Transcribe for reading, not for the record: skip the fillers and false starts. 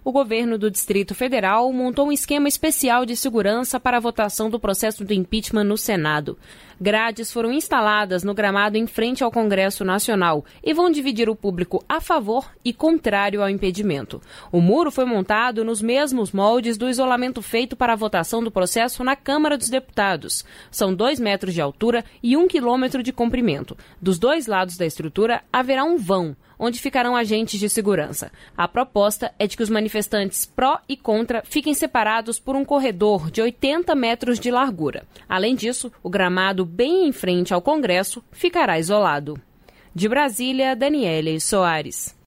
o governo do Distrito Federal montou um esquema especial de segurança para a votação do processo do impeachment no Senado. Grades foram instaladas no gramado em frente ao Congresso Nacional e vão dividir o público a favor e contrário ao impedimento. O muro foi montado nos mesmos moldes do isolamento feito para a votação do processo na Câmara dos Deputados. São 2 metros de altura e 1 quilômetro de comprimento. Dos dois lados da estrutura haverá um vão, onde ficarão agentes de segurança. A proposta é de que os manifestantes pró e contra fiquem separados por um corredor de 80 metros de largura. Além disso, o gramado bem em frente ao Congresso ficará isolado. De Brasília, Daniele Soares.